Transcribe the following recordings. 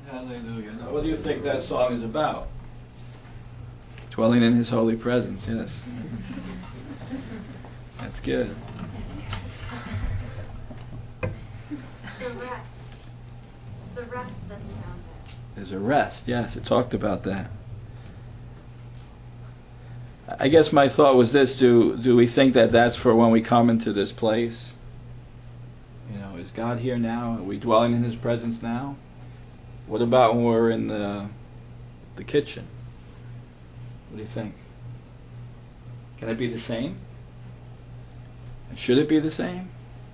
Hallelujah. Now, what do you think that song is about? Dwelling in His holy presence, yes. That's good. The rest. The rest that's found there. There's a rest, yes, it talked about that. I guess my thought was this, do we think that that's for when we come into this place? You know, is God here now? Are we dwelling in His presence now? What about when we're in the kitchen? What do you think? Can it be the same? Should it be the same?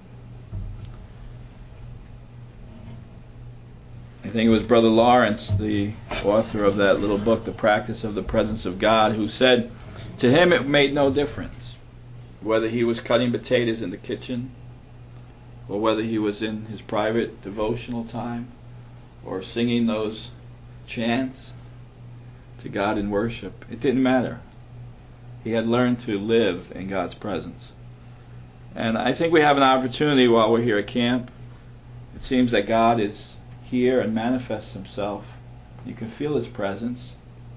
I think it was Brother Lawrence, the author of that little book, The Practice of the Presence of God, who said to him it made no difference whether he was cutting potatoes in the kitchen or whether he was in his private devotional time or singing those chants to God in worship. It didn't matter. He had learned to live in God's presence. And I think we have an opportunity while we're here at camp. It seems that God is here and manifests Himself. You can feel His presence.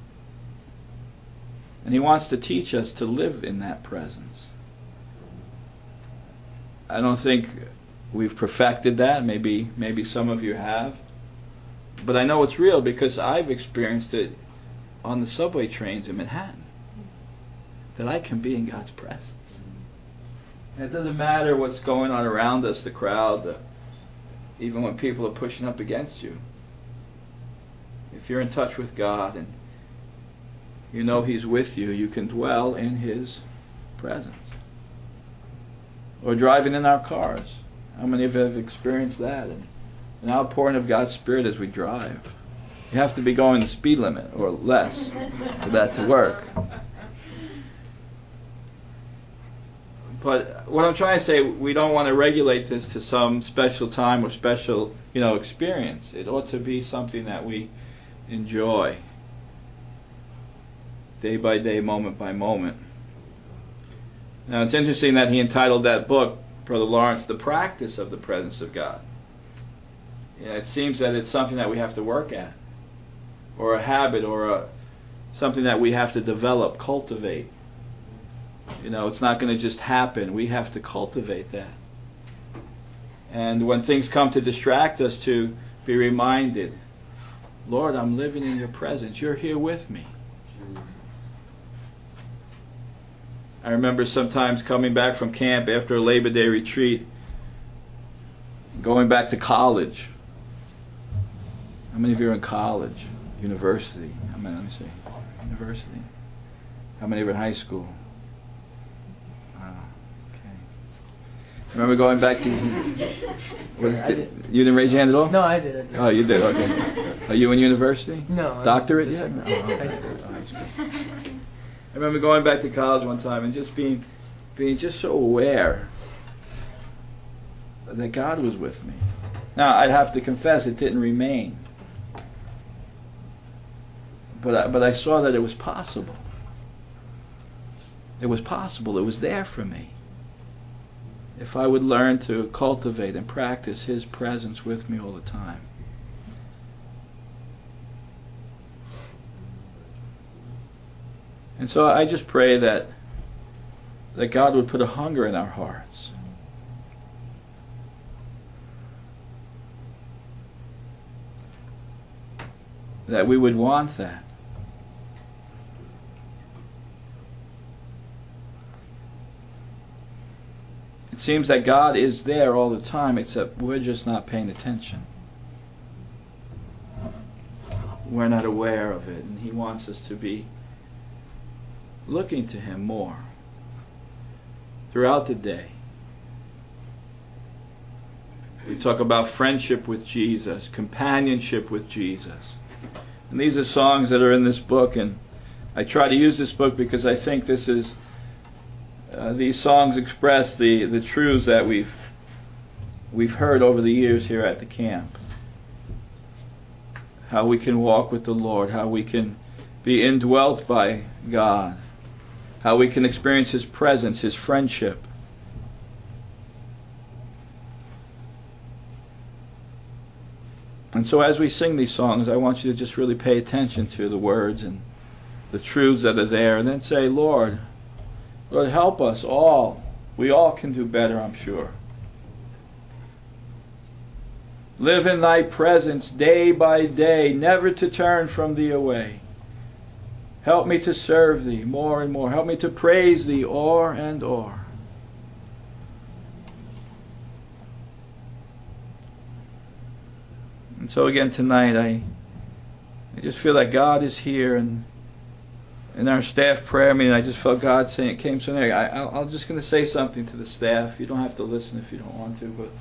And He wants to teach us to live in that presence. I don't think we've perfected that. Maybe some of you have. But I know it's real because I've experienced it on the subway trains in Manhattan. That I can be in God's presence. And it doesn't matter what's going on around us, the crowd, even when people are pushing up against you. If you're in touch with God and you know He's with you, you can dwell in His presence. Or driving in our cars. How many of you have experienced that? And an outpouring of God's Spirit as we drive. You have to be going the speed limit or less for that to work. But what I'm trying to say, we don't want to regulate this to some special time or special, experience. It ought to be something that we enjoy day by day, moment by moment. Now it's interesting that he entitled that book, Brother Lawrence, The Practice of the Presence of God. It seems that it's something that we have to work at, or a habit, or something that we have to develop, cultivate. It's not going to just happen. We have to cultivate that. And when things come to distract us, to be reminded, Lord, I'm living in Your presence. You're here with me. I remember sometimes coming back from camp after a Labor Day retreat, going back to college. How many of you are in college? University? How many? Let me see. University. How many are in high school? I remember going back to... You didn't raise your hand at all? No, I did. Oh, you did, okay. Are you in university? No. Doctorate yet? No. High school. High school. I remember going back to college one time and just being just so aware that God was with me. Now, I'd have to confess it didn't remain. But I saw that it was possible. It was possible. It was there for me. If I would learn to cultivate and practice His presence with me all the time. And so I just pray that God would put a hunger in our hearts. That we would want that. It seems that God is there all the time, except we're just not paying attention. We're not aware of it, and He wants us to be looking to Him more throughout the day. We talk about friendship with Jesus, companionship with Jesus. And these are songs that are in this book, and I try to use this book because I think this is these songs express the truths that we've heard over the years here at the camp. How we can walk with the Lord, how we can be indwelt by God, how we can experience His presence, His friendship. And so as we sing these songs, I want you to just really pay attention to the words and the truths that are there, and then say, Lord, help us all. We all can do better, I'm sure. Live in thy presence day by day, never to turn from thee away. Help me to serve thee more and more. Help me to praise thee o'er and o'er. And so again tonight, I just feel that God is here, and in our staff prayer meeting, I just felt God saying, it came so near. I'm just going to say something to the staff. You don't have to listen if you don't want to, but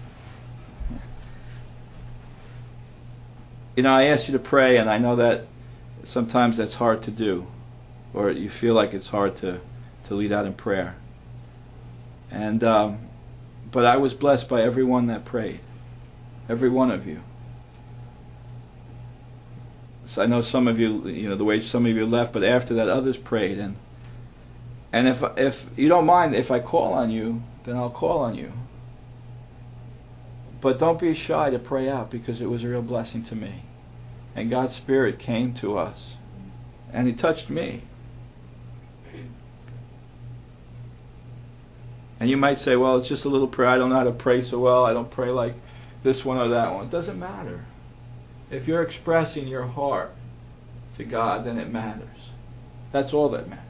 I asked you to pray, and I know that sometimes that's hard to do, or you feel like it's hard to lead out in prayer. And but I was blessed by everyone that prayed, every one of you. So I know some of you, the way some of you left, but after that, others prayed, and if you don't mind, if I call on you, then I'll call on you. But don't be shy to pray out, because it was a real blessing to me. And God's Spirit came to us, and He touched me. And you might say, well, it's just a little prayer. I don't know how to pray so well. I don't pray like this one or that one. It doesn't matter. If you're expressing your heart to God, then it matters. That's all that matters.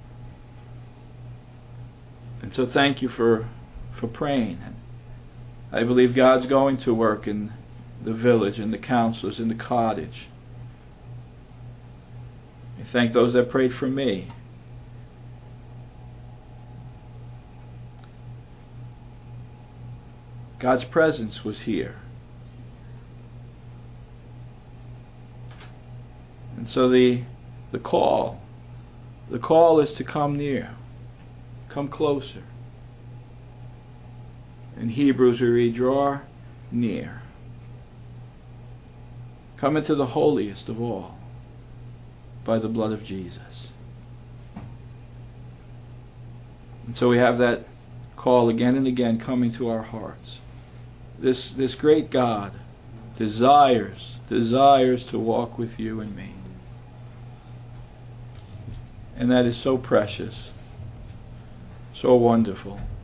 And so thank you for praying. I believe God's going to work in the village, in the counselors, in the cottage. I thank those that prayed for me. God's presence was here. And so the call is to come near, come closer. In Hebrews we read, draw near. Come into the holiest of all by the blood of Jesus. And so we have that call again and again coming to our hearts. This great God desires to walk with you and me. And that is so precious, so wonderful.